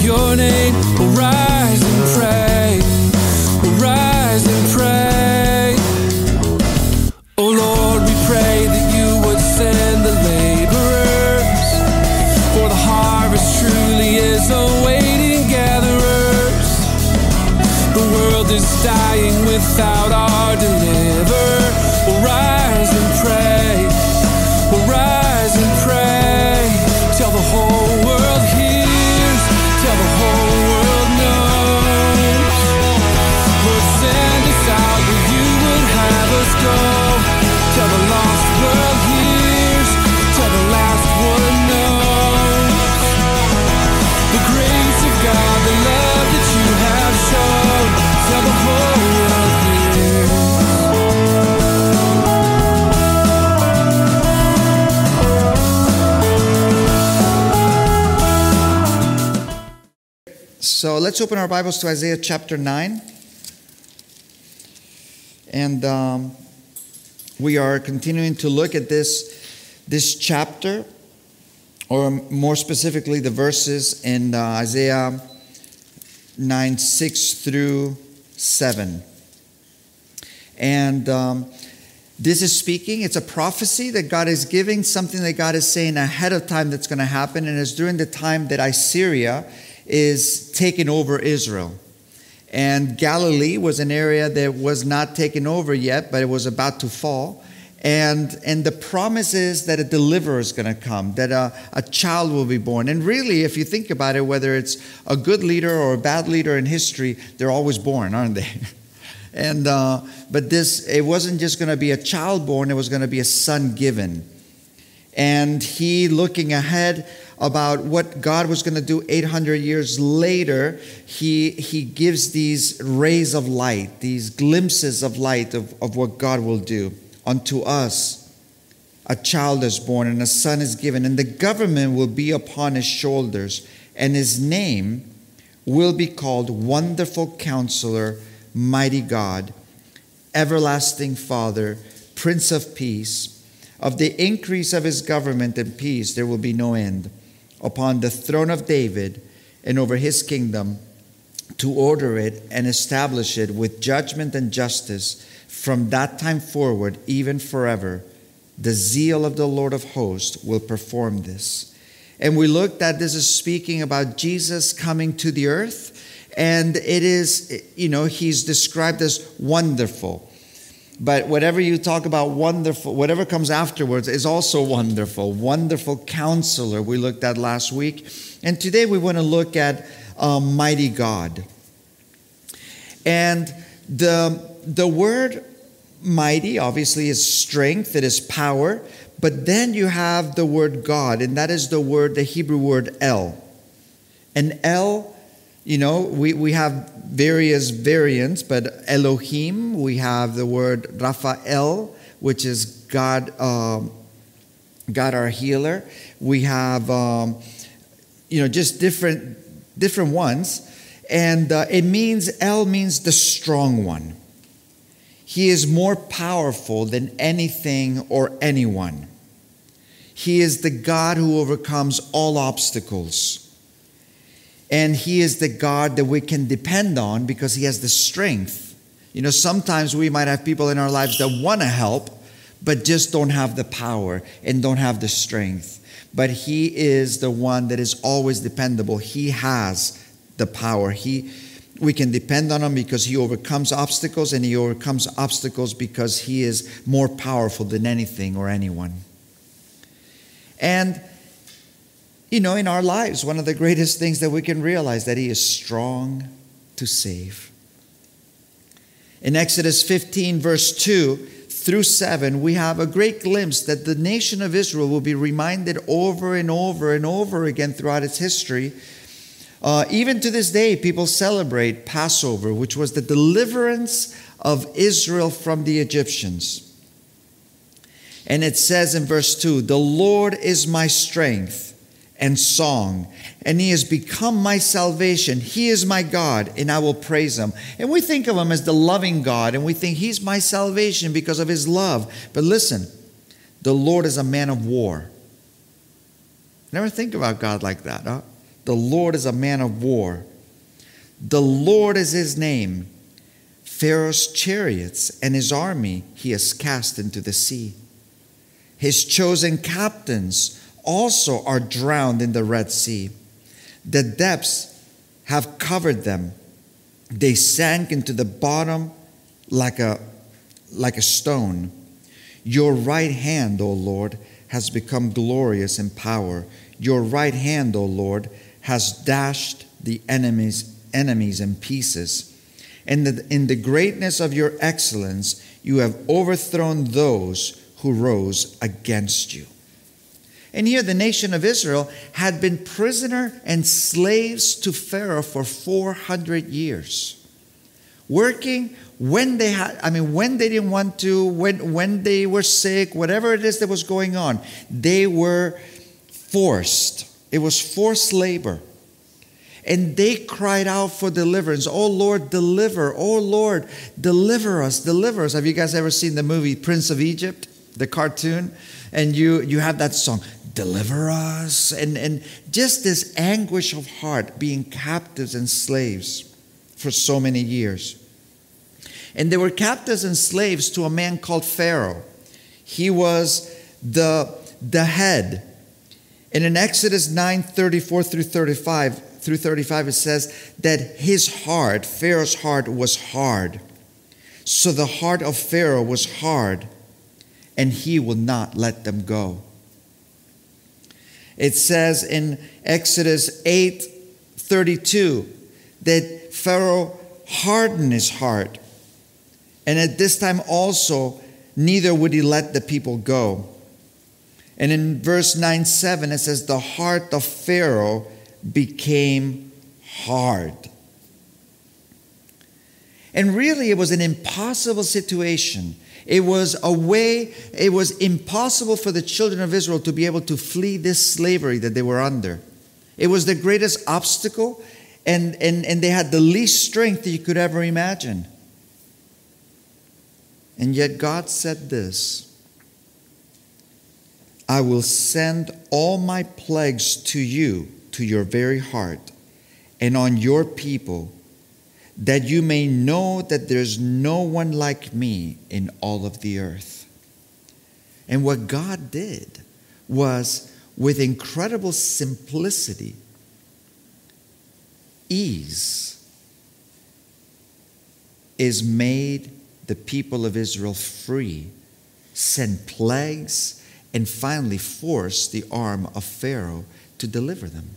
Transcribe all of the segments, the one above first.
your name. We'll rise and pray. We'll rise and pray. Oh Lord, we pray that you would send the laborers, for the harvest truly is awaiting gatherers. The world is dying without our deliverer. We'll rise and pray. We'll rise and pray till the whole world hears, till the whole world knows. Lord, send us out where you would have us go, till the lost world hears, till the last one knows. The grace of God, the love that you have shown, till the whole world hears. So let's open our Bibles to Isaiah chapter 9. And we are continuing to look at this chapter, or more specifically the verses in Isaiah 9, 6 through 7. And this is speaking, it's a prophecy that God is giving, something that God is saying ahead of time that's going to happen. And it's during the time that Assyria is taking over Israel. And Galilee was an area that was not taken over yet, but it was about to fall. And the promise is that a deliverer is going to come, that a child will be born. And really, if you think about it, whether it's a good leader or a bad leader in history, they're always born, aren't they? And but it wasn't just going to be a child born, it was going to be a son given. And he, looking ahead about what God was going to do 800 years later, he gives these rays of light, these glimpses of light of what God will do. Unto us a child is born and a son is given, and the government will be upon his shoulders, and his name will be called Wonderful Counselor, Mighty God, Everlasting Father, Prince of Peace. Of the increase of his government and peace there will be no end, upon the throne of David and over his kingdom, to order it and establish it with judgment and justice from that time forward, even forever. The zeal of the Lord of hosts will perform this. And we looked at this is speaking about Jesus coming to the earth. And it is, he's described as wonderful. But whatever you talk about wonderful, whatever comes afterwards is also wonderful. Wonderful Counselor, we looked at last week. And today we want to look at Mighty God. And the word mighty obviously is strength, it is power. But then you have the word God, and that is the Hebrew word El. And El, we have various variants, but Elohim, we have the word Raphael, which is God, God our healer. We have, just different ones. And El means the strong one. He is more powerful than anything or anyone. He is the God who overcomes all obstacles. And he is the God that we can depend on because he has the strength. Sometimes we might have people in our lives that want to help, but just don't have the power and don't have the strength. But he is the one that is always dependable. He has the power. We can depend on him because he overcomes obstacles, and he overcomes obstacles because he is more powerful than anything or anyone. And in our lives, one of the greatest things that we can realize that he is strong to save. In Exodus 15, verse 2 through 7, we have a great glimpse that the nation of Israel will be reminded over and over and over again throughout its history. Even to this day, people celebrate Passover, which was the deliverance of Israel from the Egyptians. And it says in verse 2, "The Lord is my strength and song, and he has become my salvation. He is my God, and I will praise him." And we think of him as the loving God, and we think he's my salvation because of his love. But listen, the Lord is a man of war. Never think about God like that, huh? The Lord is a man of war. The Lord is his name. Pharaoh's chariots and his army he has cast into the sea. His chosen captains also are drowned in the Red Sea. The depths have covered them. They sank into the bottom like a stone. Your right hand, O Lord, has become glorious in power. Your right hand, O Lord, has dashed the enemies in pieces. And in the greatness of your excellence, you have overthrown those who rose against you. And here the nation of Israel had been prisoner and slaves to Pharaoh for 400 years. Working when they didn't want to, when they were sick, whatever it is that was going on, they were forced. It was forced labor. And they cried out for deliverance. Oh Lord, deliver. Oh Lord, deliver us, deliver us. Have you guys ever seen the movie Prince of Egypt, the cartoon? And you have that song, deliver us. And just this anguish of heart, being captives and slaves for so many years. And they were captives and slaves to a man called Pharaoh. He was the head. And in Exodus 9:34 through 35, it says that his heart, Pharaoh's heart, was hard. So the heart of Pharaoh was hard, and he will not let them go. It says in Exodus 8:32 that Pharaoh hardened his heart. And at this time also, neither would he let the people go. And in verse 9:7, it says, the heart of Pharaoh became hard. And really, it was an impossible situation. It was impossible for the children of Israel to be able to flee this slavery that they were under. It was the greatest obstacle, and they had the least strength that you could ever imagine. And yet God said this, I will send all my plagues to you, to your very heart, and on your people, that you may know that there's no one like me in all of the earth. And what God did was, with incredible simplicity, ease, is made the people of Israel free, sent plagues, and finally forced the arm of Pharaoh to deliver them.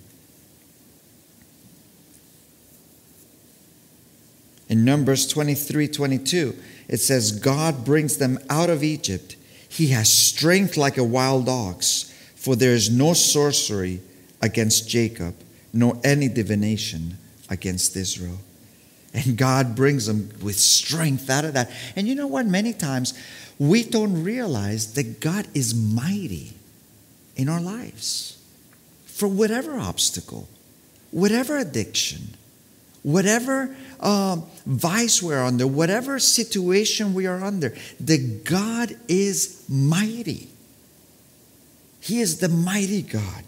In Numbers 23:22, it says, God brings them out of Egypt. He has strength like a wild ox, for there is no sorcery against Jacob, nor any divination against Israel. And God brings them with strength out of that. And you know what? Many times we don't realize that God is mighty in our lives. For whatever obstacle, whatever addiction, whatever vice we're under, whatever situation we are under, that God is mighty. He is the mighty God.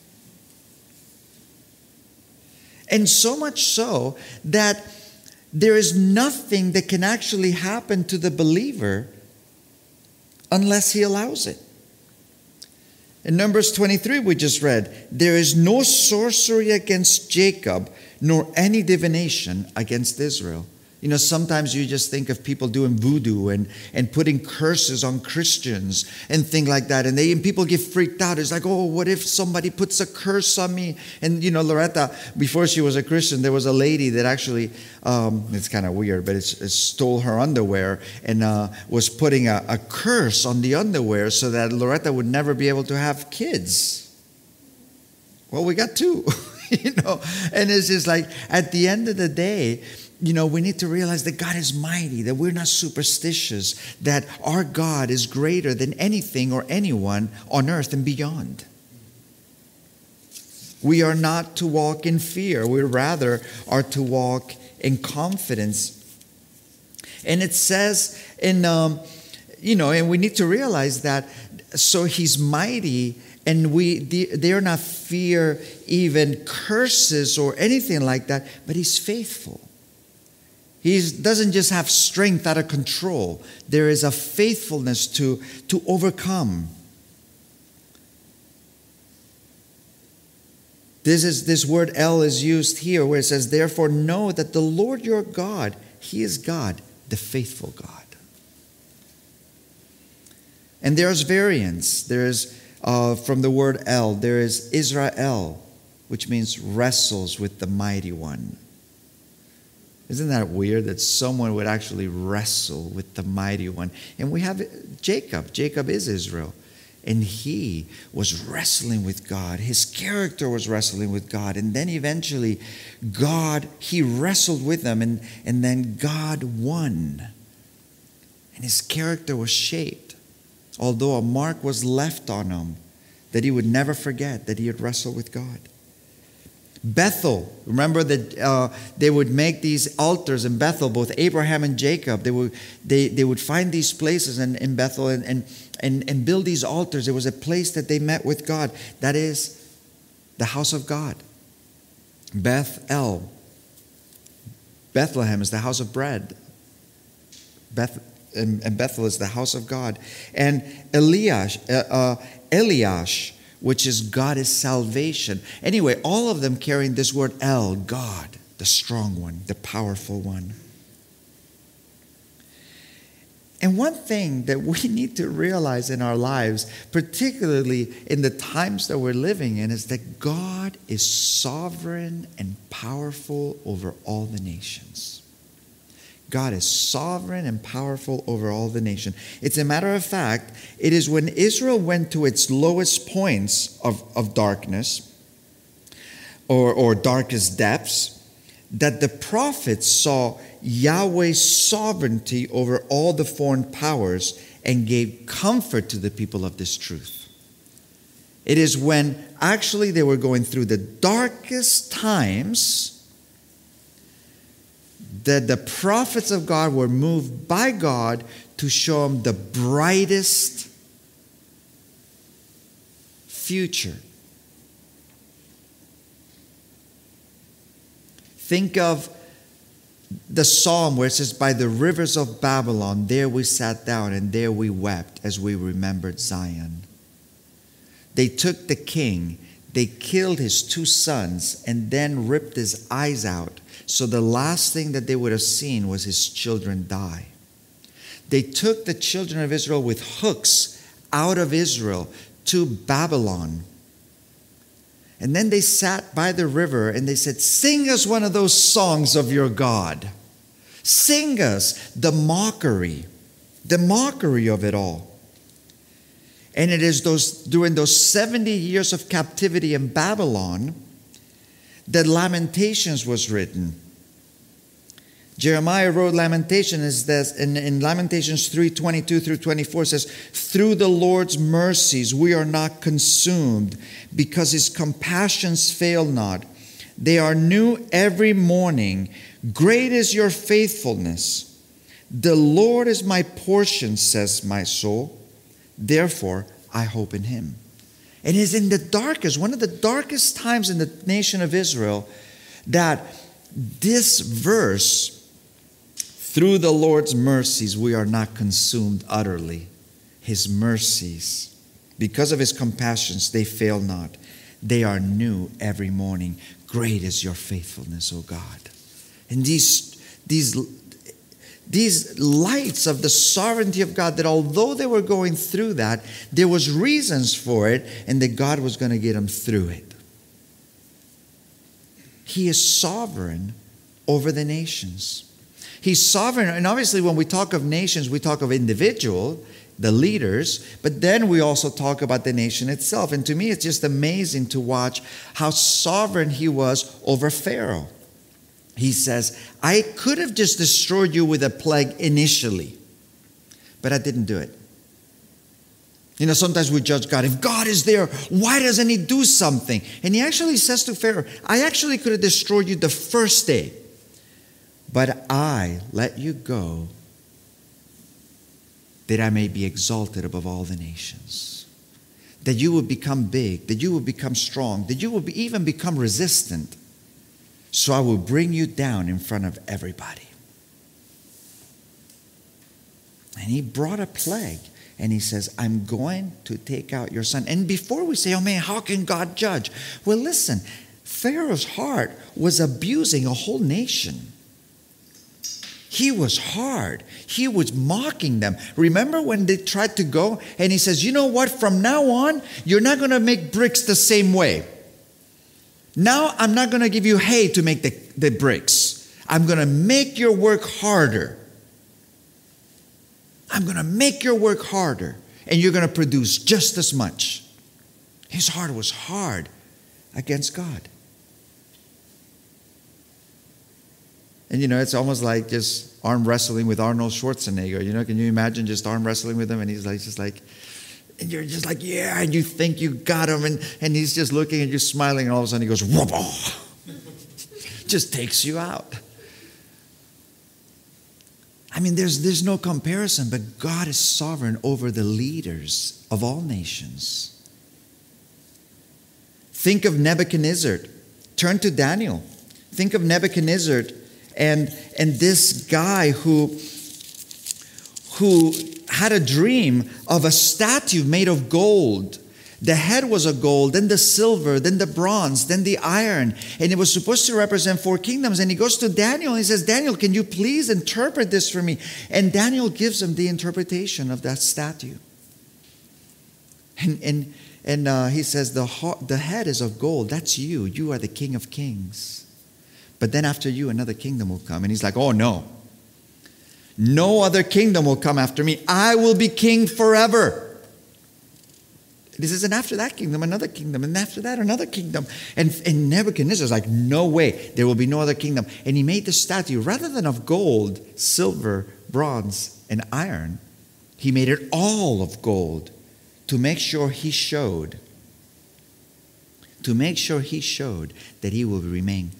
And so much so that there is nothing that can actually happen to the believer unless he allows it. In Numbers 23, we just read, there is no sorcery against Jacob, nor any divination against Israel. You know, sometimes you just think of people doing voodoo and putting curses on Christians and things like that. And people get freaked out. It's like, oh, what if somebody puts a curse on me? And, you know, Loretta, before she was a Christian, there was a lady that actually, it's kind of weird, but it stole her underwear and was putting a curse on the underwear so that Loretta would never be able to have kids. Well, we got two, you know. And it's just like, at the end of the day, you know, we need to realize that God is mighty, that we're not superstitious, that our God is greater than anything or anyone on earth and beyond. We are not to walk in fear. We rather are to walk in confidence. And it says in, you know, and we need to realize that, so he's mighty And dare not fear even curses or anything like that, but he's faithful. He doesn't just have strength out of control. There is a faithfulness to overcome. This word El is used here where it says, therefore know that the Lord your God, He is God, the faithful God. And there's variance. There's from the word El, there is Israel, which means wrestles with the mighty one. Isn't that weird that someone would actually wrestle with the mighty one? And we have Jacob. Jacob is Israel. And he was wrestling with God. His character was wrestling with God. And then eventually, he wrestled with them. And then God won. And his character was shaped. Although a mark was left on him that he would never forget that he had wrestled with God. Bethel, remember that they would make these altars in Bethel, both Abraham and Jacob. They would find these places in Bethel and build these altars. It was a place that they met with God. That is the house of God. Bethel. Bethlehem is the house of bread. And Bethel is the house of God. And Eliash, which is God is salvation. Anyway, all of them carrying this word El, God, the strong one, the powerful one. And one thing that we need to realize in our lives, particularly in the times that we're living in, is that God is sovereign and powerful over all the nations. God is sovereign and powerful over all the nation. It's a matter of fact, it is when Israel went to its lowest points of darkness or darkest depths that the prophets saw Yahweh's sovereignty over all the foreign powers and gave comfort to the people of this truth. It is when actually they were going through the darkest times that the prophets of God were moved by God to show them the brightest future. Think of the psalm where it says, by the rivers of Babylon, there we sat down and there we wept as we remembered Zion. They took the king, they killed his 2 sons, and then ripped his eyes out. So the last thing that they would have seen was his children die. They took the children of Israel with hooks out of Israel to Babylon. And then they sat by the river and they said, sing us one of those songs of your God. Sing us the mockery of it all. And it is during those 70 years of captivity in Babylon that Lamentations was written. Jeremiah wrote Lamentations in Lamentations 3:22 through 24 says, through the Lord's mercies we are not consumed, because his compassions fail not. They are new every morning. Great is your faithfulness. The Lord is my portion, says my soul. Therefore I hope in him. It is in the darkest, one of the darkest times in the nation of Israel, that this verse, through the Lord's mercies, we are not consumed utterly. His mercies, because of his compassions, they fail not. They are new every morning. Great is your faithfulness, O God. And these lights of the sovereignty of God, that although they were going through that, there was reasons for it, and that God was going to get them through it. He is sovereign over the nations. He's sovereign, and obviously when we talk of nations, we talk of individual, the leaders, but then we also talk about the nation itself. And to me, it's just amazing to watch how sovereign he was over Pharaoh. He says, I could have just destroyed you with a plague initially, but I didn't do it. You know, sometimes we judge God. If God is there, why doesn't he do something? And he actually says to Pharaoh, I actually could have destroyed you the first day, but I let you go that I may be exalted above all the nations. that you will become big, that you will become strong, that you will even become resistant. So I will bring you down in front of everybody. And he brought a plague. And he says, I'm going to take out your son. And before we say, oh man, how can God judge? Well, listen, Pharaoh's heart was abusing a whole nation. He was hard. He was mocking them. Remember when they tried to go? And he says, you know what? From now on, you're not going to make bricks the same way. Now, I'm not going to give you hay to make the bricks. I'm going to make your work harder. I'm going to make your work harder. And you're going to produce just as much. His heart was hard against God. And it's almost like just arm wrestling with Arnold Schwarzenegger. Can you imagine just arm wrestling with him? And he's like, and you're just like, yeah, and you think you got him. And he's just looking and you're smiling. And all of a sudden he goes, whoop-oh. Just takes you out. I mean, there's no comparison, but God is sovereign over the leaders of all nations. Think of Nebuchadnezzar. Turn to Daniel. Think of Nebuchadnezzar and this guy who had a dream of a statue made of gold. The head was of gold, then the silver, then the bronze, then the iron. And it was supposed to represent 4 kingdoms. And he goes to Daniel and he says, Daniel, can you please interpret this for me? And Daniel gives him the interpretation of that statue. And he says, the head is of gold. That's you. You are the King of Kings. But then after you, another kingdom will come. And he's like, oh no. No other kingdom will come after me. I will be king forever. This isn't after that kingdom, another kingdom, and after that, another kingdom. And Nebuchadnezzar is like, no way, there will be no other kingdom. And he made the statue, rather than of gold, silver, bronze, and iron, he made it all of gold to make sure he showed that he will remain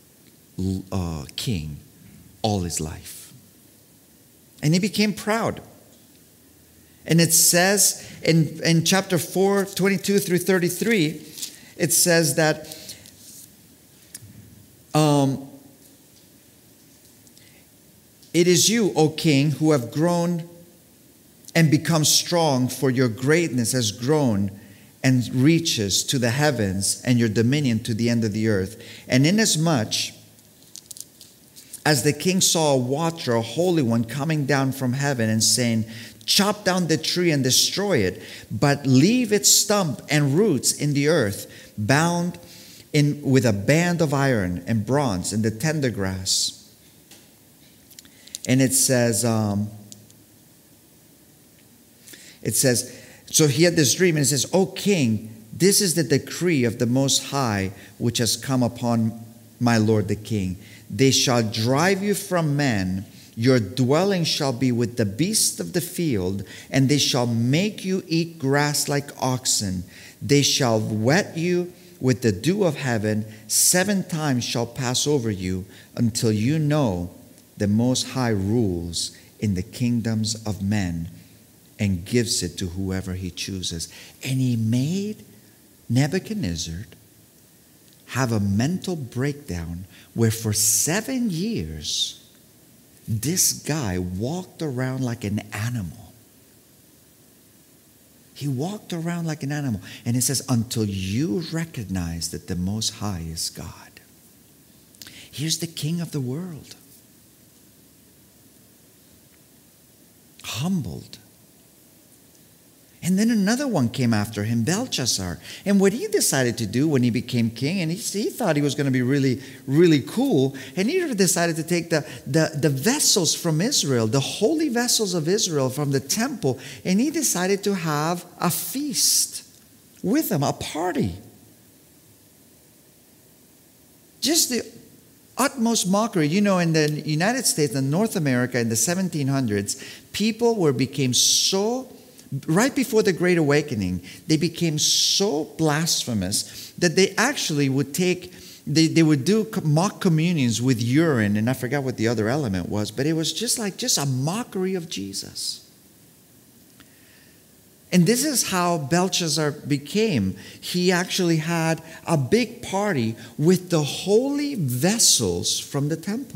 king all his life. And he became proud. And it says in chapter 4, 22 through 33, it says that it is you, O king, who have grown and become strong, for your greatness has grown and reaches to the heavens, and your dominion to the end of the earth. And inasmuch as the king saw a watcher, a holy one, coming down from heaven and saying, chop down the tree and destroy it, but leave its stump and roots in the earth, bound in with a band of iron and bronze and the tender grass. And it says, so he had this dream, and it says, O king, this is the decree of the Most High, which has come upon my lord the king. They shall drive you from men. Your dwelling shall be with the beasts of the field, and they shall make you eat grass like oxen. They shall wet you with the dew of heaven. 7 times shall pass over you, until you know the Most High rules in the kingdoms of men and gives it to whoever he chooses. And he made Nebuchadnezzar have a mental breakdown where for 7 years, this guy walked around like an animal. He walked around like an animal. And it says, until you recognize that the Most High is God. Here's the king of the world. Humbled. And then another one came after him, Belshazzar. And what he decided to do when he became king, and he thought he was going to be really, really cool, and he decided to take the vessels from Israel, the holy vessels of Israel from the temple, and he decided to have a feast with them, a party. Just the utmost mockery. You know, in the United States and North America in the 1700s, people became so... Right before the Great Awakening, they became so blasphemous that they actually would they would do mock communions with urine, and I forgot what the other element was, but it was just a mockery of Jesus. And this is how Belshazzar became. He actually had a big party with the holy vessels from the temple.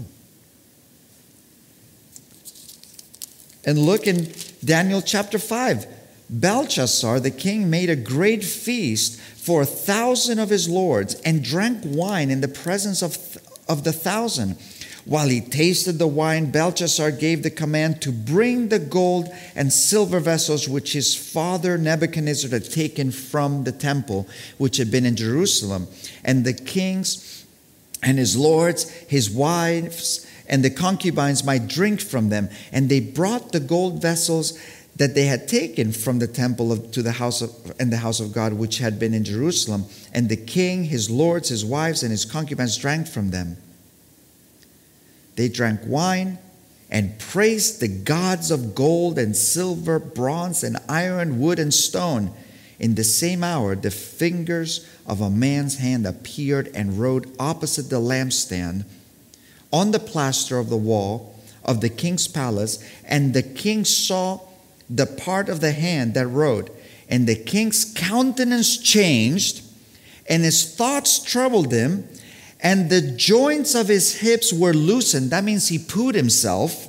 And look in Daniel chapter 5. Belshazzar, the king, made a great feast for 1,000 of his lords and drank wine in the presence of the 1,000. While he tasted the wine, Belshazzar gave the command to bring the gold and silver vessels which his father Nebuchadnezzar had taken from the temple, which had been in Jerusalem. And the kings and his lords, his wives, and the concubines might drink from them. And they brought the gold vessels that they had taken from the temple to the house of God, which had been in Jerusalem. And the king, his lords, his wives, and his concubines drank from them. They drank wine and praised the gods of gold and silver, bronze and iron, wood and stone. In the same hour, the fingers of a man's hand appeared and wrote opposite the lampstand on the plaster of the wall of the king's palace. And the king saw the part of the hand that wrote. And the king's countenance changed, and his thoughts troubled him. And the joints of his hips were loosened. That means he pooed himself.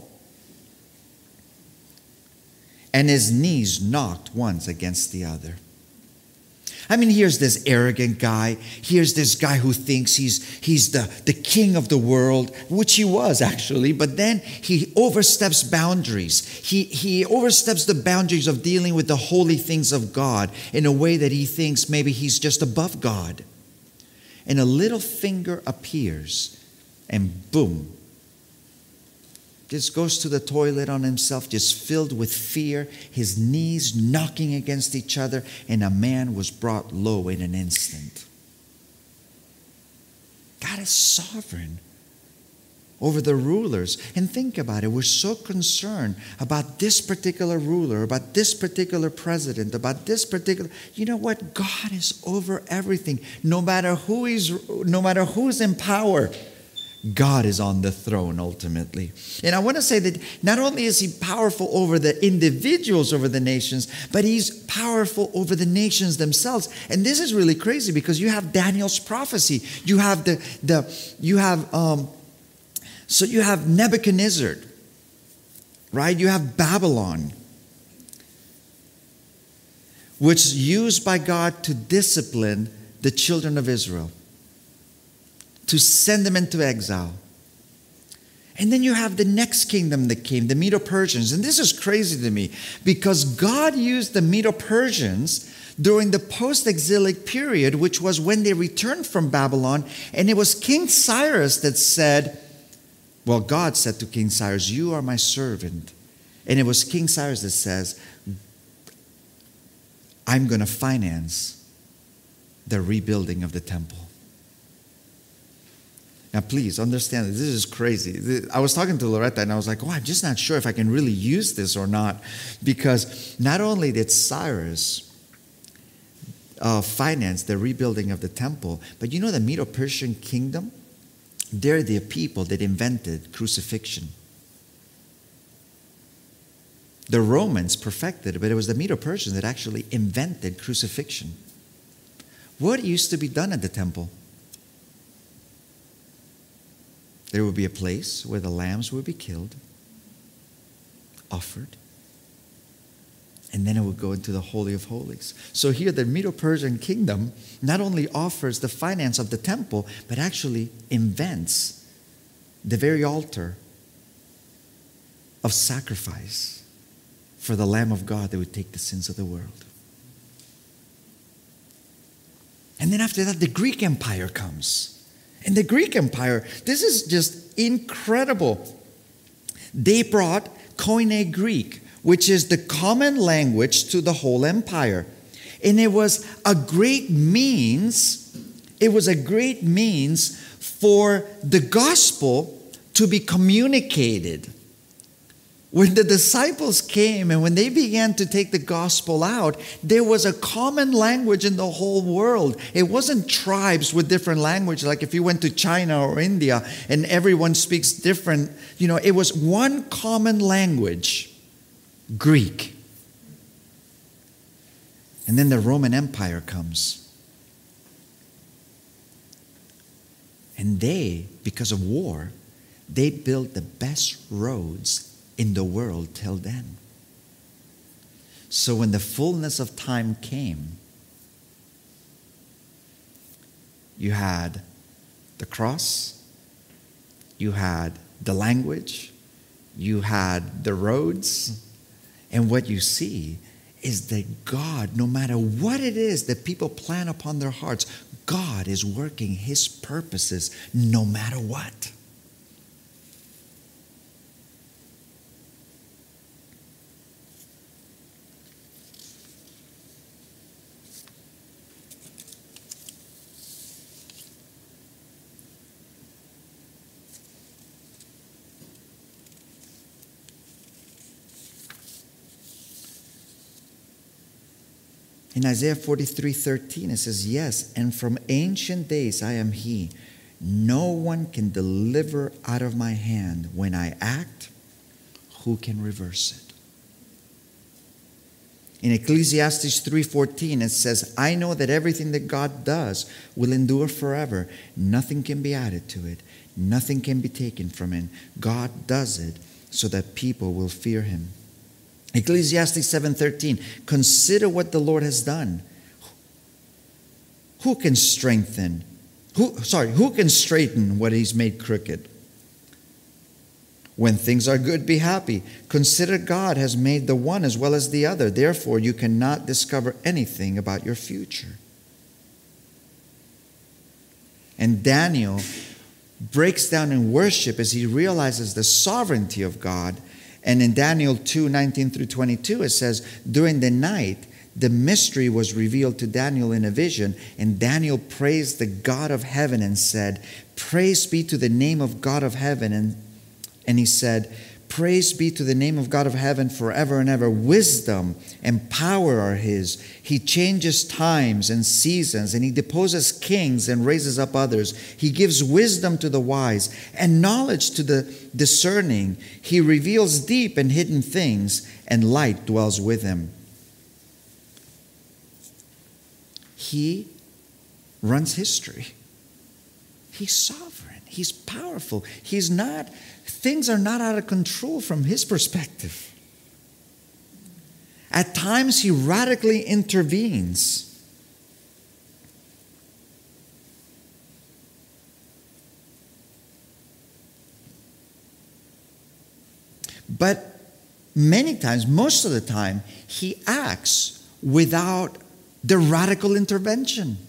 And his knees knocked once against the other. I mean, here's this arrogant guy. Here's this guy who thinks he's the king of the world, which he was actually. But then he oversteps boundaries. He oversteps the boundaries of dealing with the holy things of God in a way that he thinks maybe he's just above God. And a little finger appears, and boom, just goes to the toilet on himself, just filled with fear, his knees knocking against each other, and a man was brought low in an instant. God is sovereign over the rulers. And think about it. We're so concerned about this particular ruler, about this particular president, about this particular... You know what? God is over everything. No matter who's in power, God is on the throne ultimately. And I want to say that not only is he powerful over the individuals, over the nations, but he's powerful over the nations themselves. And this is really crazy because you have Daniel's prophecy. You have So you have Nebuchadnezzar, right? You have Babylon, which is used by God to discipline the children of Israel, to send them into exile. And then you have the next kingdom that came, the Medo-Persians. And this is crazy to me because God used the Medo-Persians during the post-exilic period, which was when they returned from Babylon. And it was King Cyrus that said, well, God said to King Cyrus, you are my servant. And it was King Cyrus that says, I'm going to finance the rebuilding of the temple. Now, please understand, this is crazy. I was talking to Loretta and I was like, I'm just not sure if I can really use this or not. Because not only did Cyrus finance the rebuilding of the temple, but you know the Medo-Persian kingdom? They're the people that invented crucifixion. The Romans perfected it, but it was the Medo-Persians that actually invented crucifixion. What used to be done at the temple? There would be a place where the lambs would be killed, offered, and then it would go into the Holy of Holies. So here the Medo-Persian kingdom not only offers the finance of the temple, but actually invents the very altar of sacrifice for the Lamb of God that would take the sins of the world. And then after that, the Greek Empire comes. And the Greek Empire, this is just incredible. They brought Koine Greek, which is the common language to the whole empire. And it was a great means for the gospel to be communicated. When the disciples came and when they began to take the gospel out, there was a common language in the whole world. It wasn't tribes with different language, like if you went to China or India and everyone speaks different. It was one common language, Greek. And then the Roman Empire comes. And they, because of war, they built the best roads in the world till then. So when the fullness of time came, you had the cross, you had the language, you had the roads, and what you see is that God, no matter what it is that people plan upon their hearts, God is working His purposes no matter what. In Isaiah 43:13, it says, yes, and from ancient days I am He. No one can deliver out of my hand. When I act, who can reverse it? In Ecclesiastes 3:14, it says, I know that everything that God does will endure forever. Nothing can be added to it. Nothing can be taken from it. God does it so that people will fear Him. Ecclesiastes 7:13, consider what the Lord has done. Who can straighten what He's made crooked? When things are good, be happy. Consider God has made the one as well as the other. Therefore, you cannot discover anything about your future. And Daniel breaks down in worship as he realizes the sovereignty of God. And in Daniel 2:19 through 22, it says, during the night, the mystery was revealed to Daniel in a vision, and Daniel praised the God of heaven and said, praise be to the name of God of heaven. And he said, praise be to the name of God of heaven forever and ever. Wisdom and power are His. He changes times and seasons, and He deposes kings and raises up others. He gives wisdom to the wise and knowledge to the discerning. He reveals deep and hidden things, and light dwells with Him. He runs history. He's sovereign. He's powerful. Things are not out of control from His perspective. At times, He radically intervenes. But many times, most of the time, He acts without the radical intervention.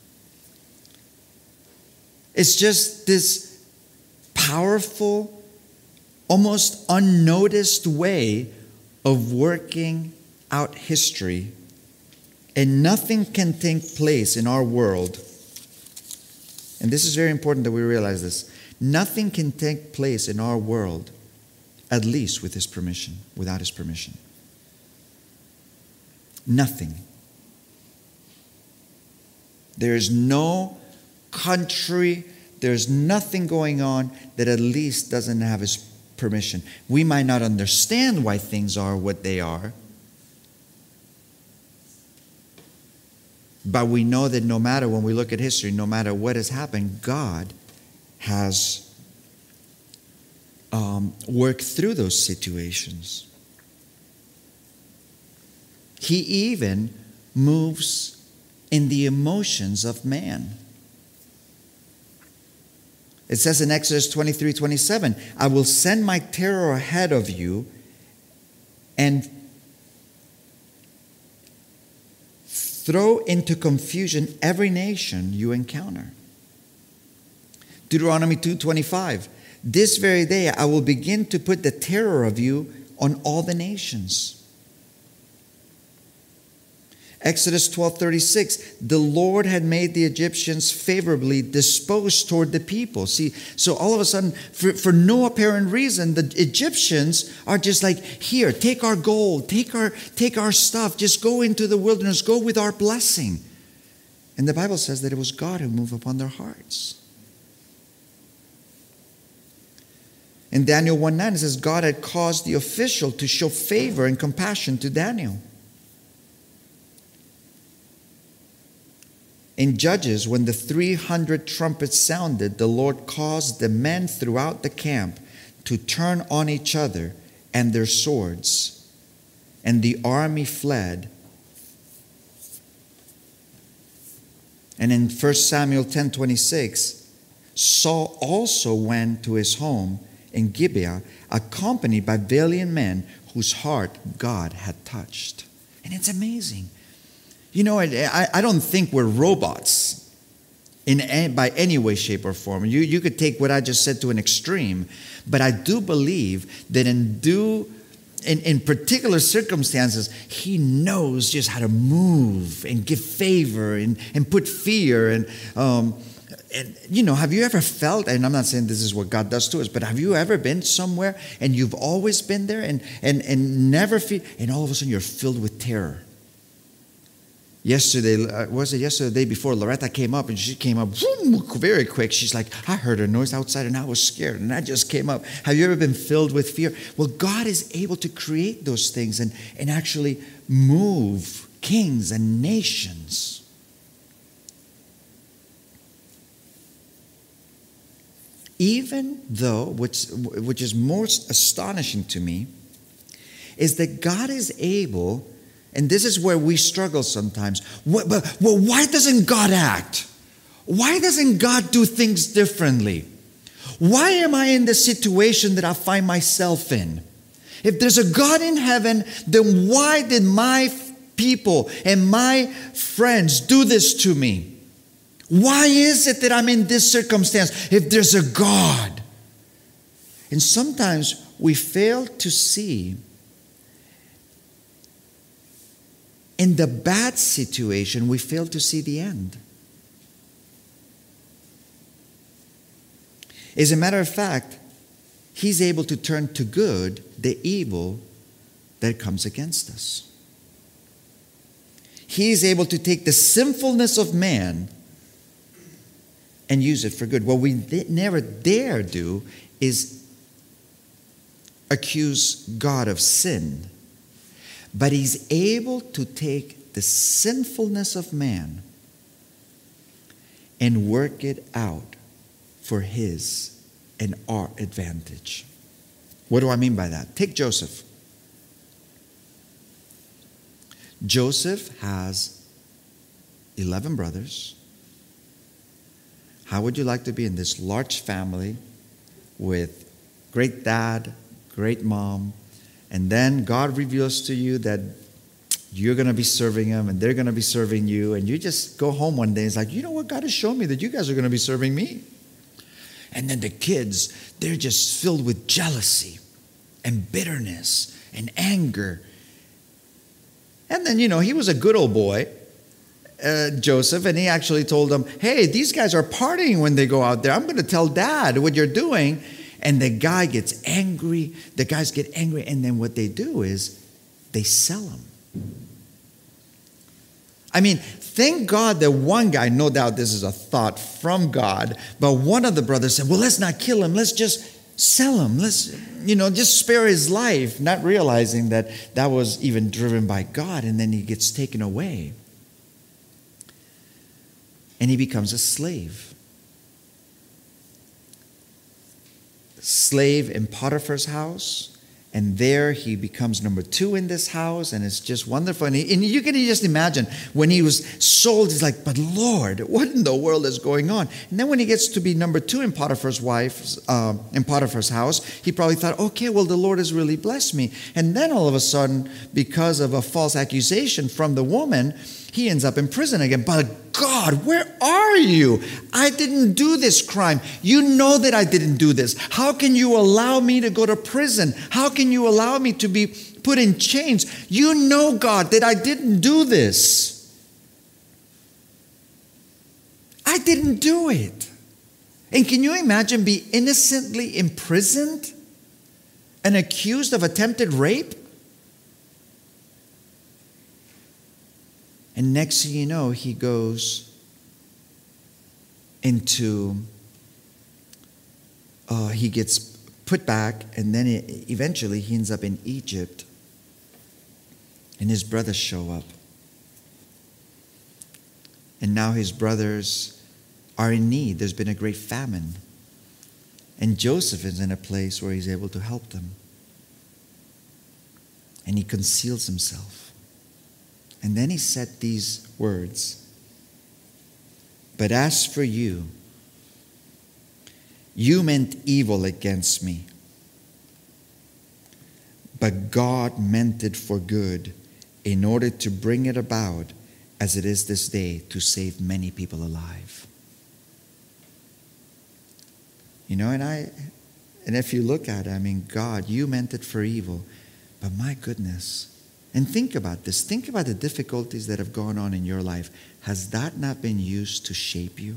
It's just this powerful, almost unnoticed way of working out history. And nothing can take place in our world. And this is very important that we realize this. Nothing can take place in our world, at least with His permission, without His permission. Nothing. There is no country, there's nothing going on that at least doesn't have His permission. We might not understand why things are what they are, but we know that no matter, when we look at history, no matter what has happened, God has worked through those situations. He even moves in the emotions of man. It says in Exodus 23:27, I will send my terror ahead of you and throw into confusion every nation you encounter. Deuteronomy 2:25, this very day I will begin to put the terror of you on all the nations. Exodus 12:36, the Lord had made the Egyptians favorably disposed toward the people. See, so all of a sudden, for no apparent reason, the Egyptians are just like, here, take our gold, take our stuff, just go into the wilderness, go with our blessing. And the Bible says that it was God who moved upon their hearts. In Daniel 1:9, it says God had caused the official to show favor and compassion to Daniel. In Judges, when the 300 trumpets sounded, the Lord caused the men throughout the camp to turn on each other and their swords, and the army fled. And in 1 Samuel 10:26, Saul also went to his home in Gibeah, accompanied by valiant men whose heart God had touched. And it's amazing. You know, I don't think we're robots by any way, shape, or form. You could take what I just said to an extreme, but I do believe that in particular circumstances, He knows just how to move and give favor and put fear. And you know, have you ever felt, and I'm not saying this is what God does to us, but have you ever been somewhere and you've always been there and never feel, and all of a sudden you're filled with terror? Yesterday, was it yesterday, the day before, Loretta came up and she came up very quick. She's like, I heard a noise outside and I was scared and I just came up. Have you ever been filled with fear? Well, God is able to create those things and actually move kings and nations. Even though, which is most astonishing to me, is that God is able. And this is where we struggle sometimes. Well, why doesn't God act? Why doesn't God do things differently? Why am I in the situation that I find myself in? If there's a God in heaven, then why did my people and my friends do this to me? Why is it that I'm in this circumstance if there's a God? And sometimes we fail to see in the bad situation, we fail to see the end. As a matter of fact, He's able to turn to good the evil that comes against us. He's able to take the sinfulness of man and use it for good. What we never dare do is accuse God of sin. But He's able to take the sinfulness of man and work it out for His and our advantage. What do I mean by that? Take Joseph. Joseph has 11 brothers. How would you like to be in this large family with great dad, great mom, and then God reveals to you that you're going to be serving Him and they're going to be serving you. And you just go home one day and it's like, you know what? God has shown me that you guys are going to be serving me. And then the kids, they're just filled with jealousy and bitterness and anger. And then, you know, he was a good old boy, Joseph, and he actually told them, hey, these guys are partying when they go out there. I'm going to tell Dad what you're doing. And the guy gets angry. The guys get angry. And then what they do is they sell him. I mean, thank God that one guy, no doubt this is a thought from God, but one of the brothers said, well, let's not kill him. Let's just sell him. Let's, just spare his life, not realizing that that was even driven by God. And then he gets taken away. And he becomes a slave. Slave in Potiphar's house, and there he becomes number 2 in this house, and it's just wonderful. And you can just imagine when he was sold, he's like, but Lord, what in the world is going on? And then when he gets to be number 2 in Potiphar's house, he probably thought, okay, well, the Lord has really blessed me. And then all of a sudden, because of a false accusation from the woman, he ends up in prison again. But God, where are you? I didn't do this crime. You know that I didn't do this. How can you allow me to go to prison? How can you allow me to be put in chains? You know, God, that I didn't do this. I didn't do it. And can you imagine being innocently imprisoned and accused of attempted rape? And next thing you know, he goes into, he gets put back, and then eventually he ends up in Egypt. And his brothers show up. And now his brothers are in need. There's been a great famine. And Joseph is in a place where he's able to help them. And he conceals himself. And then he said these words, "But as for you, you meant evil against me, but God meant it for good in order to bring it about as it is this day, to save many people alive." You know, and if you look at it, I mean, God, you meant it for evil, but my goodness. And think about this. Think about the difficulties that have gone on in your life. Has that not been used to shape you?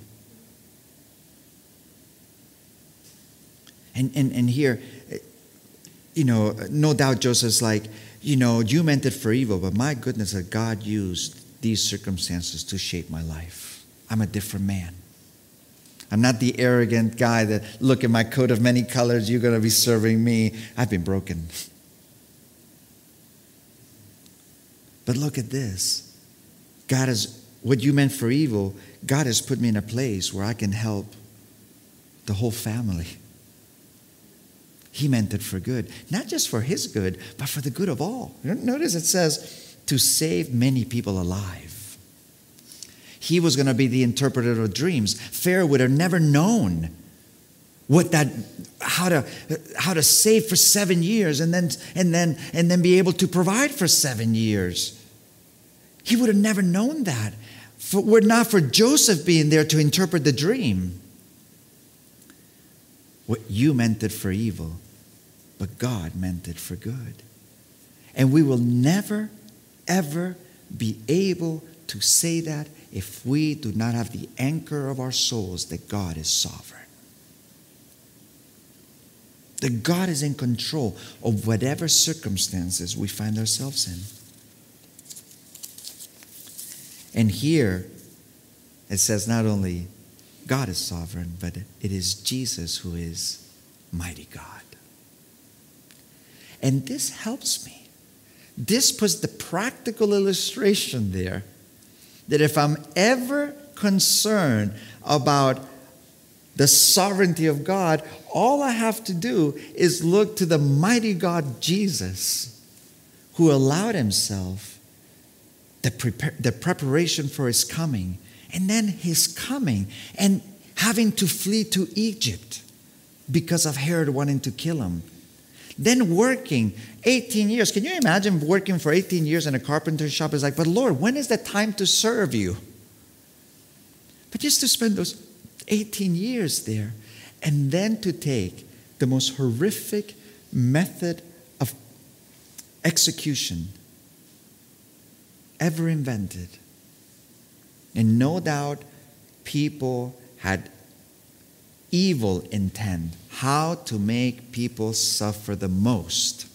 And here, you know, no doubt Joseph's like, you know, you meant it for evil, but my goodness, that God used these circumstances to shape my life. I'm a different man. I'm not the arrogant guy that, look at my coat of many colors, you're going to be serving me. I've been broken. But look at this. God has, what you meant for evil, God has put me in a place where I can help the whole family. He meant it for good. Not just for his good, but for the good of all. Notice it says, to save many people alive. He was going to be the interpreter of dreams. Pharaoh would have never known how to save for 7 years and then be able to provide for 7 years. He would have never known that. Were not for Joseph being there to interpret the dream. What you meant it for evil, but God meant it for good. And we will never, ever be able to say that if we do not have the anchor of our souls that God is sovereign. That God is in control of whatever circumstances we find ourselves in. And here it says not only God is sovereign, but it is Jesus who is mighty God. And this helps me. This puts the practical illustration there that if I'm ever concerned about the sovereignty of God, all I have to do is look to the mighty God Jesus, who allowed himself the preparation for his coming, and then his coming and having to flee to Egypt because of Herod wanting to kill him. Then working 18 years. Can you imagine working for 18 years in a carpenter shop? It's like, but Lord, when is the time to serve you? But just to spend those 18 years there and then to take the most horrific method of execution ever invented. And no doubt people had evil intent, how to make people suffer the most.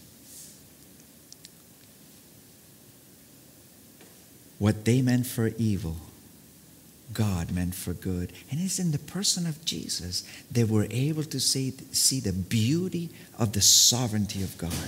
What they meant for evil, God meant for good. And it's in the person of Jesus that we're able to see the beauty of the sovereignty of God.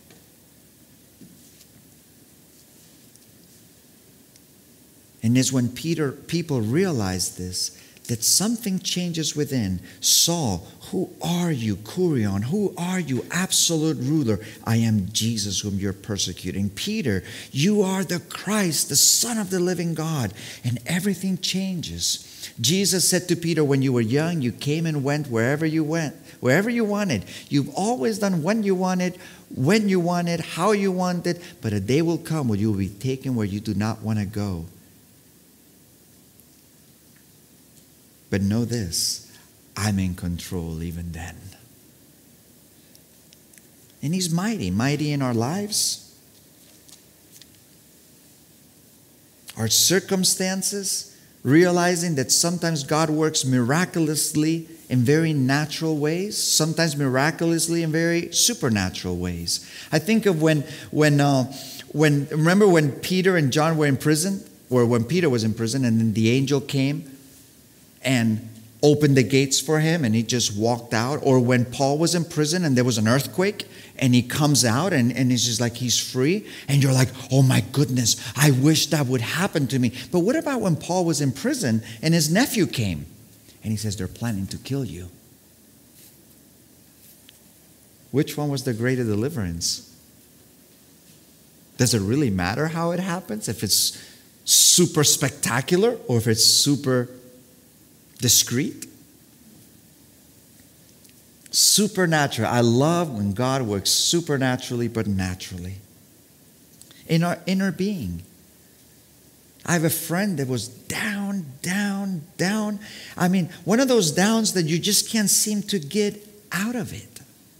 And it's when people realize this, that something changes within. Saul, who are you? Kurion, who are you? Absolute ruler. I am Jesus whom you're persecuting. Peter, you are the Christ, the Son of the living God. And everything changes. Jesus said to Peter, when you were young, you came and went wherever you wanted. You've always done when you wanted, how you wanted. But a day will come when you will be taken where you do not want to go. But know this, I'm in control even then. And he's mighty in our lives, our circumstances, realizing that sometimes God works miraculously in very natural ways, sometimes miraculously in very supernatural ways. I think of remember when Peter and John were in prison, or when Peter was in prison and then the angel came and opened the gates for him and he just walked out. Or when Paul was in prison and there was an earthquake and he comes out and it's just like he's free. And you're like, oh my goodness, I wish that would happen to me. But what about when Paul was in prison and his nephew came and he says, they're planning to kill you? Which one was the greater deliverance? Does it really matter how it happens? If it's super spectacular or if it's super discreet? Supernatural. I love when God works supernaturally but naturally in our inner being. I have a friend that was down. I mean, one of those downs that you just can't seem to get out of it.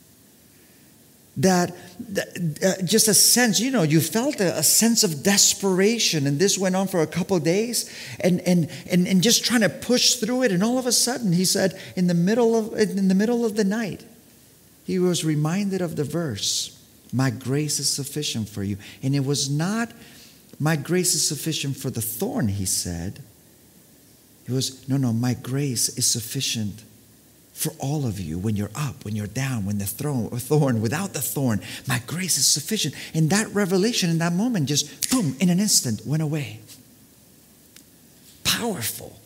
That just a sense, you felt a sense of desperation, and this went on for a couple of days, and just trying to push through it, and all of a sudden, he said, in the middle of the night, he was reminded of the verse, "My grace is sufficient for you," and it was not, "My grace is sufficient for the thorn," he said. It was, no, my grace is sufficient for all of you, when you're up, when you're down, when the thorn, without the thorn, my grace is sufficient. And that revelation in that moment just, boom, in an instant went away. Powerful.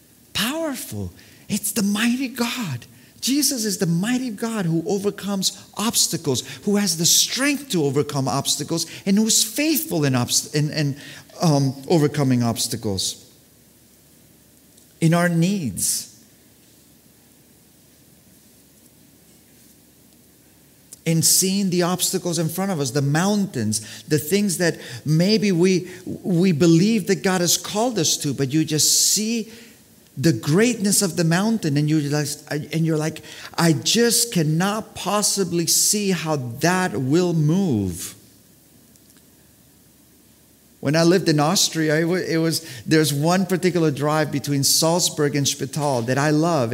It's the mighty God. Jesus is the mighty God who overcomes obstacles, who has the strength to overcome obstacles, and who's faithful in overcoming obstacles. In our needs. In seeing the obstacles in front of us, the mountains, the things that maybe we believe that God has called us to, but you just see the greatness of the mountain and you're like, I just cannot possibly see how that will move. When I lived in Austria, there's one particular drive between Salzburg and Spital that I love,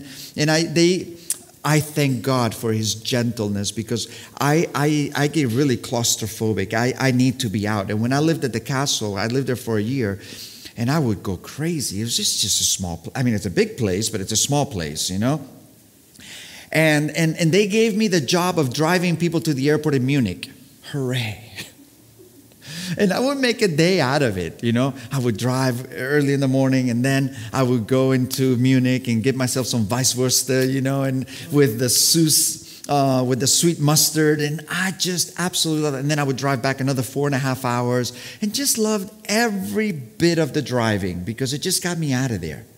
I thank God for His gentleness, because I get really claustrophobic. I need to be out. And when I lived at the castle, I lived there for a year, and I would go crazy. It was just a small place. I mean, it's a big place, but it's a small place, And they gave me the job of driving people to the airport in Munich. Hooray. And I would make a day out of it, I would drive early in the morning, and then I would go into Munich and get myself some Weisswurst, and with the sauce, with the sweet mustard, and I just absolutely love it. And then I would drive back another 4.5 hours, and just loved every bit of the driving, because it just got me out of there.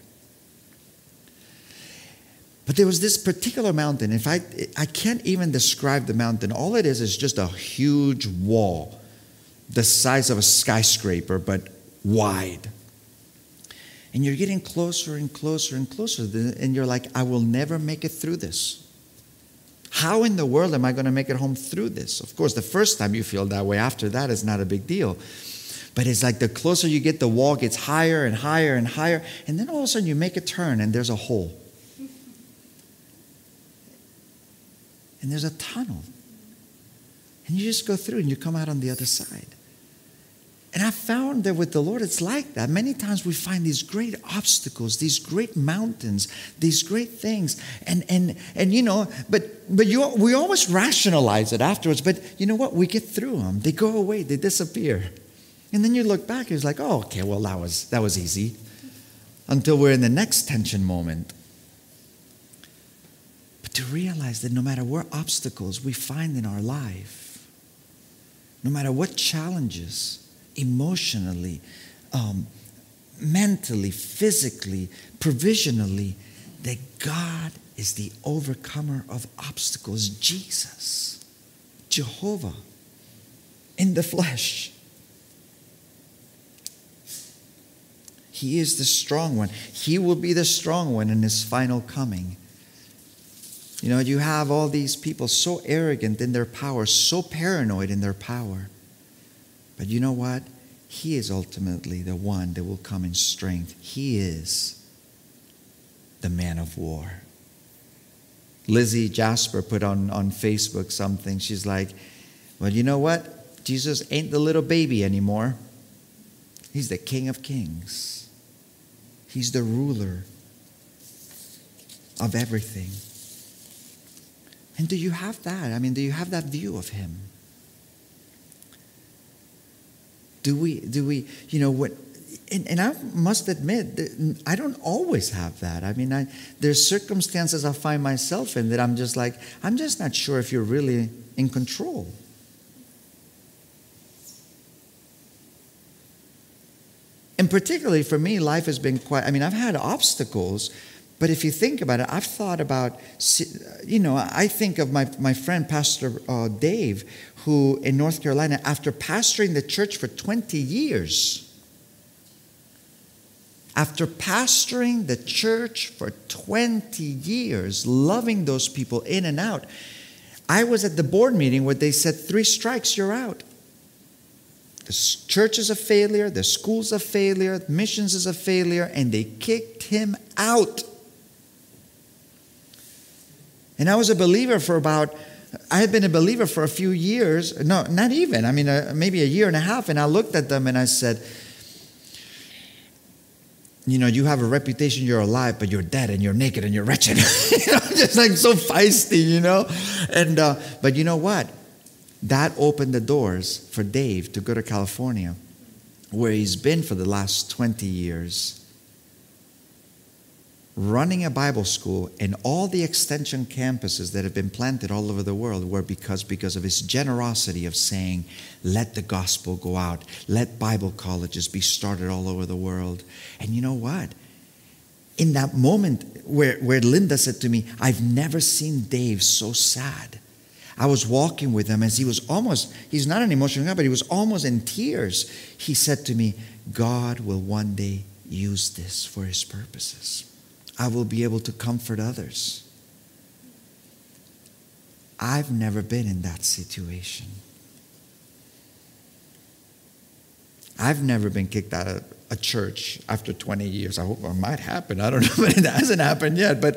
But there was this particular mountain. I can't even describe the mountain. All it is just a huge wall, the size of a skyscraper, but wide. And you're getting closer and closer and closer, and you're like, I will never make it through this. How in the world am I going to make it home through this? Of course, the first time you feel that way. After that, it's not a big deal. But it's like the closer you get, the wall gets higher and higher and higher, and then all of a sudden you make a turn, and there's a hole. And there's a tunnel. And you just go through, and you come out on the other side. And I found that with the Lord, it's like that. Many times we find these great obstacles, these great mountains, these great things. We always rationalize it afterwards. But you know what? We get through them. They go away. They disappear. And then you look back, and it's like, oh, okay, well, that was easy. Until we're in the next tension moment. But to realize that no matter what obstacles we find in our life, no matter what challenges, emotionally, mentally, physically, provisionally, that God is the overcomer of obstacles. Jesus, Jehovah, in the flesh. He is the strong one. He will be the strong one in His final coming. You have all these people so arrogant in their power, so paranoid in their power. But you know what? He is ultimately the one that will come in strength. He is the man of war. Lizzie Jasper put on Facebook something. She's like, well, you know what? Jesus ain't the little baby anymore. He's the King of Kings. He's the ruler. of everything. And do you have that? I mean, do you have that view of him? Do we, what? And I must admit that I don't always have that. I mean, there's circumstances I find myself in that I'm just not sure if you're really in control. And particularly for me, life has been I've had obstacles, but if you think about it, I've thought about, I think of my friend, Pastor Dave, who in North Carolina, after pastoring the church for 20 years, loving those people in and out, I was at the board meeting where they said, 3 strikes, you're out. The church is a failure, the school's a failure, missions is a failure, and they kicked him out. And I was a believer I had been a believer for a few years. No, not even. Maybe a year and a half. And I looked at them and I said, you have a reputation, you're alive, but you're dead and you're naked and you're wretched. Just like so feisty, And, but you know what? That opened the doors for Dave to go to California, where he's been for the last 20 years, running a Bible school, and all the extension campuses that have been planted all over the world were because of his generosity of saying, let the gospel go out. Let Bible colleges be started all over the world. And you know what? In that moment where Linda said to me, I've never seen Dave so sad. I was walking with him as he's not an emotional guy, but he was almost in tears. He said to me, God will one day use this for his purposes. I will be able to comfort others. I've never been in that situation. I've never been kicked out of a church after 20 years. I hope it might happen. I don't know, but it hasn't happened yet. But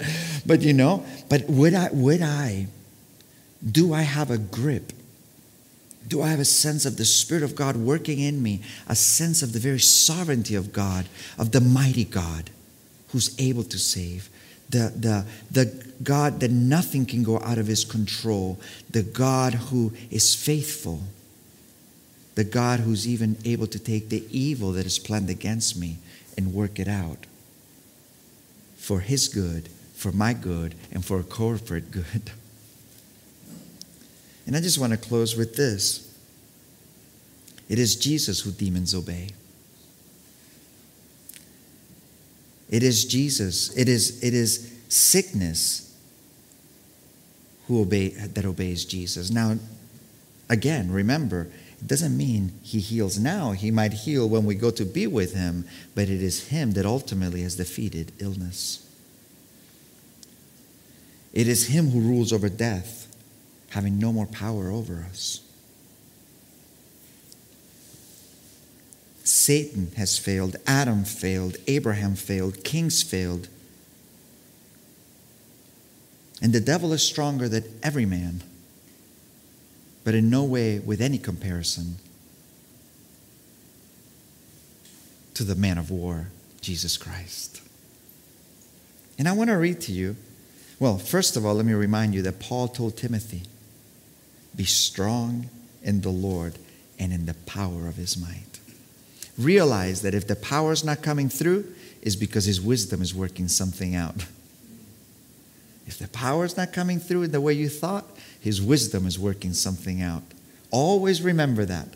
do I have a grip? Do I have a sense of the Spirit of God working in me? A sense of the very sovereignty of God, of the mighty God who's able to save, the God that nothing can go out of his control, the God who is faithful, the God who's even able to take the evil that is planned against me and work it out for his good, for my good, and for a corporate good. And I just want to close with this. It is Jesus who demons obey. It is Jesus. It is sickness that obeys Jesus. Now, again, remember, it doesn't mean he heals now. He might heal when we go to be with him, but it is him that ultimately has defeated illness. It is him who rules over death, having no more power over us. Satan has failed, Adam failed, Abraham failed, kings failed. And the devil is stronger than every man, but in no way with any comparison to the man of war, Jesus Christ. And I want to read to you, well, first of all, let me remind you that Paul told Timothy, be strong in the Lord and in the power of his might. Realize that if the power is not coming through, it's because his wisdom is working something out. If the power is not coming through in the way you thought, his wisdom is working something out. Always remember that.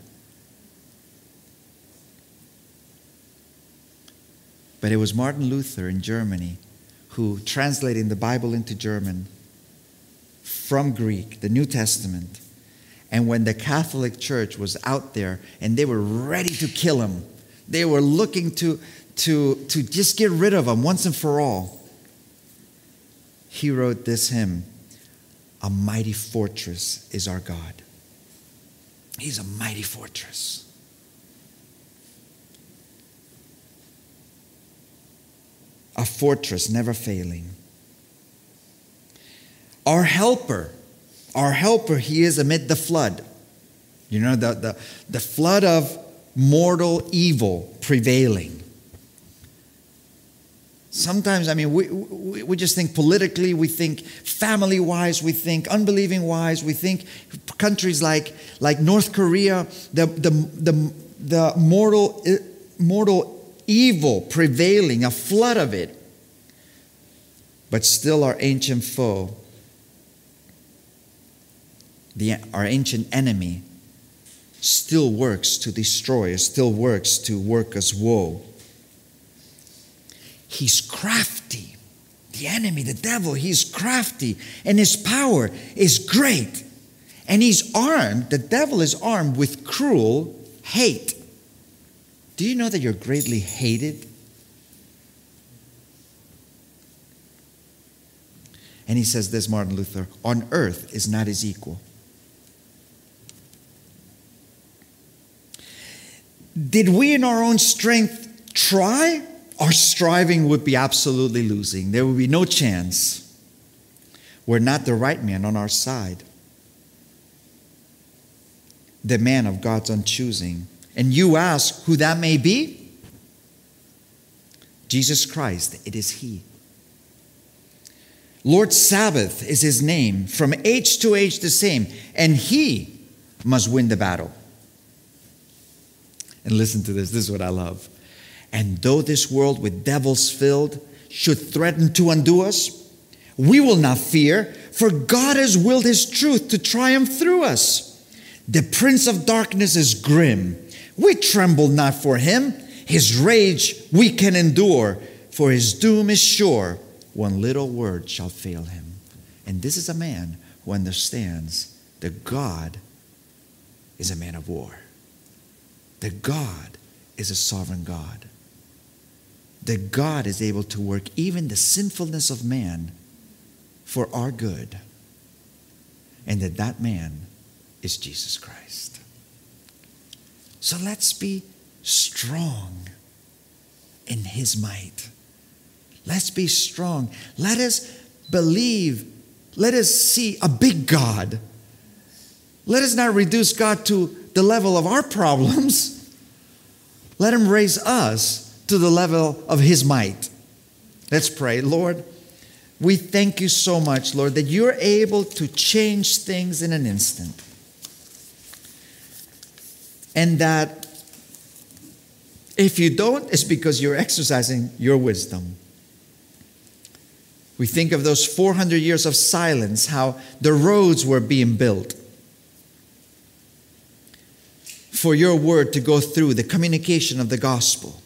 But it was Martin Luther in Germany who, translating the Bible into German from Greek, the New Testament, and when the Catholic Church was out there and they were ready to kill him, they were looking to just get rid of him once and for all, he wrote this hymn, "A mighty fortress is our God." He's a mighty fortress. A fortress never failing. Our helper, he is amid the flood. You know, the flood of mortal evil prevailing. Sometimes, we just think politically, we think family-wise, we think unbelieving-wise, we think countries like North Korea, the mortal evil prevailing, a flood of it. But still our ancient foe, our ancient enemy, still works to destroy us, still works to work us woe. He's crafty. The enemy, the devil, he's crafty. And his power is great. And the devil is armed with cruel hate. Do you know that you're greatly hated? And he says this, Martin Luther, on earth is not his equal. Did we in our own strength try? Our striving would be absolutely losing. There would be no chance. We're not the right man on our side. The man of God's own choosing. And you ask who that may be? Jesus Christ, it is He. Lord Sabbath is His name, from age to age the same, and He must win the battle. And listen to this is what I love. And though this world with devils filled should threaten to undo us, we will not fear, for God has willed His truth to triumph through us. The prince of darkness is grim. We tremble not for him. His rage we can endure, for his doom is sure. One little word shall fail him. And this is a man who understands that God is a man of war. That God is a sovereign God. That God is able to work even the sinfulness of man for our good. And that man is Jesus Christ. So let's be strong in His might. Let's be strong. Let us believe. Let us see a big God. Let us not reduce God to the level of our problems. Let Him raise us to the level of His might. Let's pray. Lord, we thank You so much, Lord, that You're able to change things in an instant. And that if You don't, it's because You're exercising Your wisdom. We think of those 400 years of silence, how the roads were being built for Your word to go through the communication of the gospel.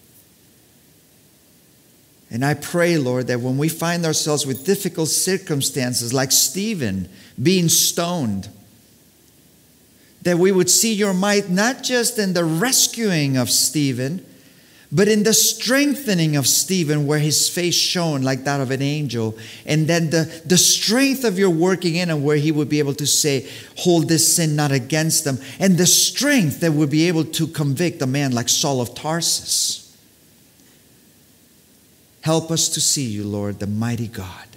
And I pray, Lord, that when we find ourselves with difficult circumstances like Stephen being stoned, that we would see Your might not just in the rescuing of Stephen, but in the strengthening of Stephen, where his face shone like that of an angel. And then the strength of Your working in him, where he would be able to say, hold this sin not against them. And the strength that would be able to convict a man like Saul of Tarsus. Help us to see You, Lord, the mighty God.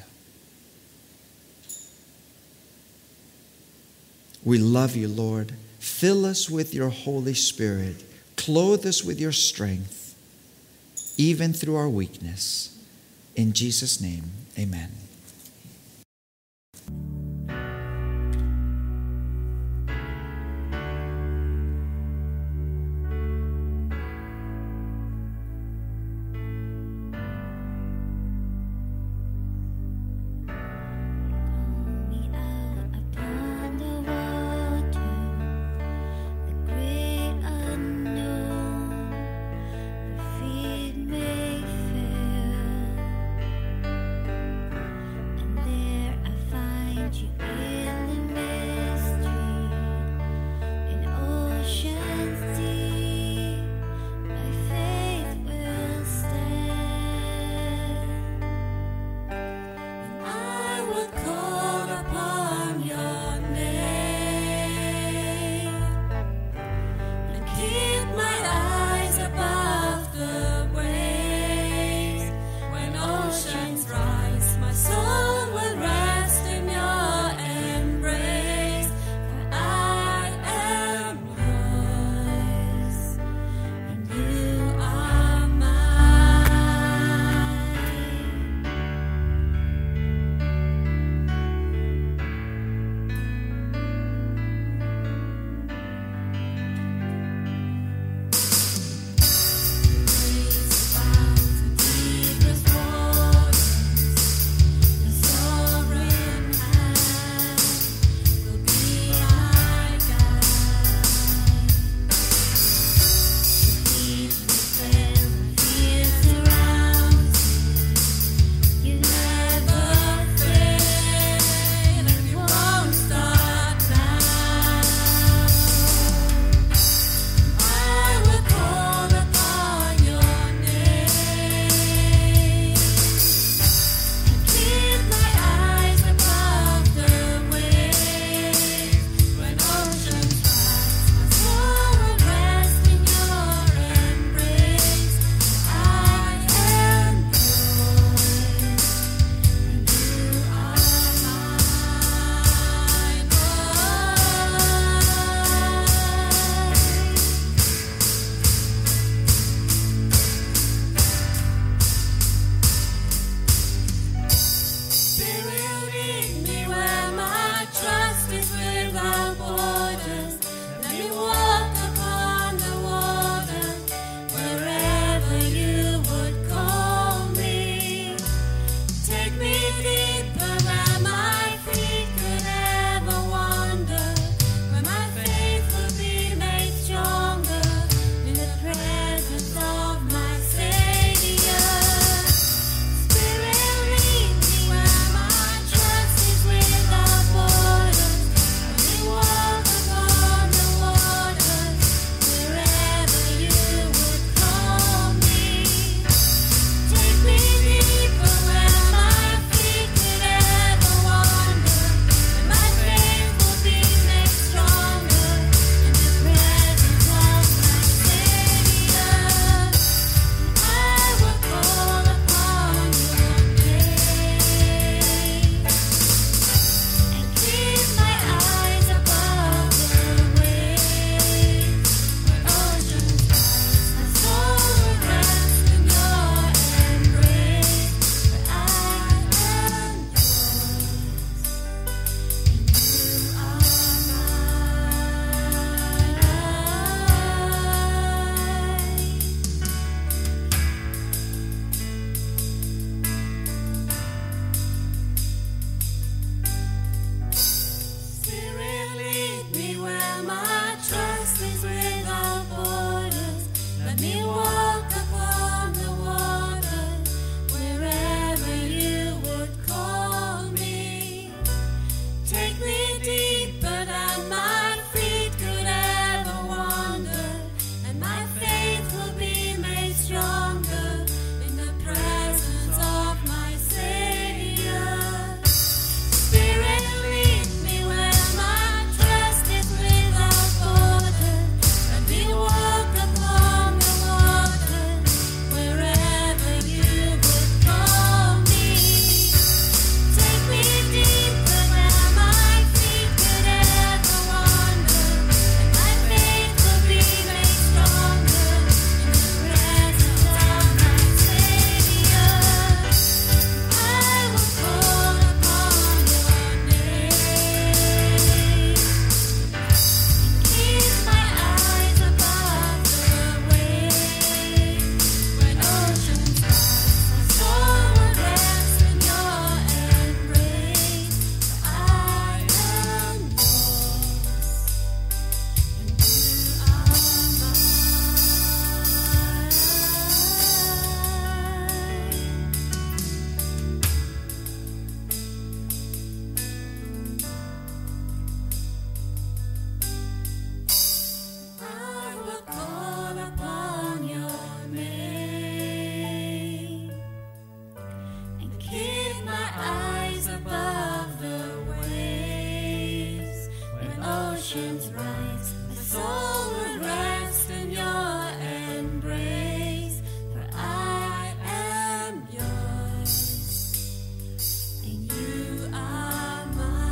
We love You, Lord. Fill us with Your Holy Spirit. Clothe us with Your strength, even through our weakness. In Jesus' name, amen. passions rise. My soul will rest in your embrace, for I am yours, and you are mine.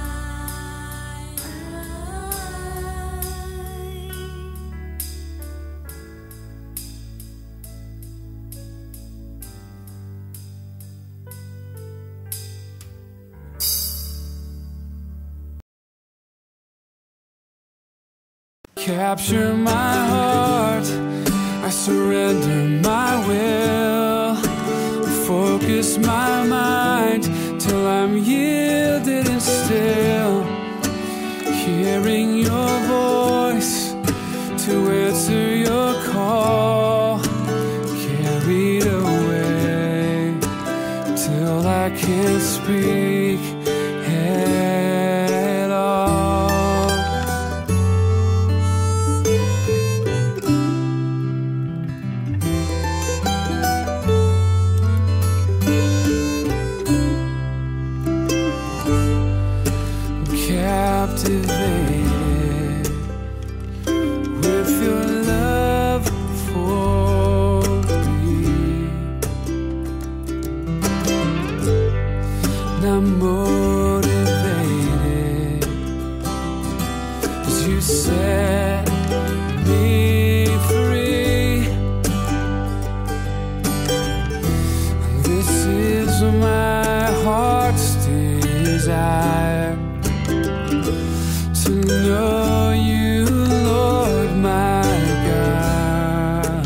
Capture my heart, I surrender my will. Focus my mind till I'm yielded and still. Hearing your voice to answer your call. Carried away till I can't speak at all. Captivated with your love for me. And I'm motivated as you set me free. This is my heart's desire, to know you, Lord my God.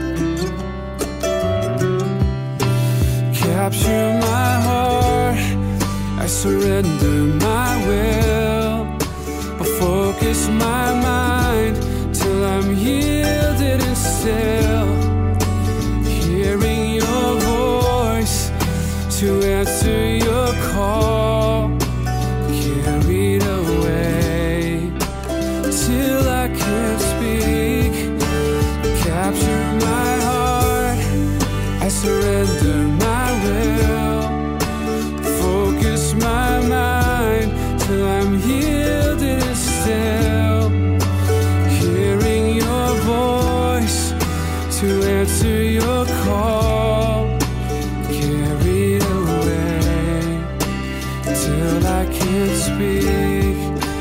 Capture my heart, I surrender my will. Focus my mind till I'm yielded and still. Hearing your voice to answer your call. Carried away till I can't speak. Capture my heart, I surrender my will. Focus my mind till I'm yielded and still. Hearing your voice to answer your call. Carried away till I can't speak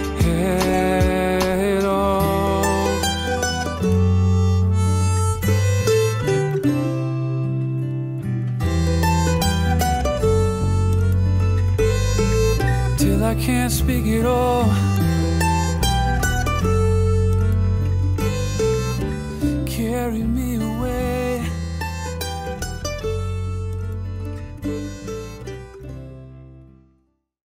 at all. Till I can't speak at all. Carry me away.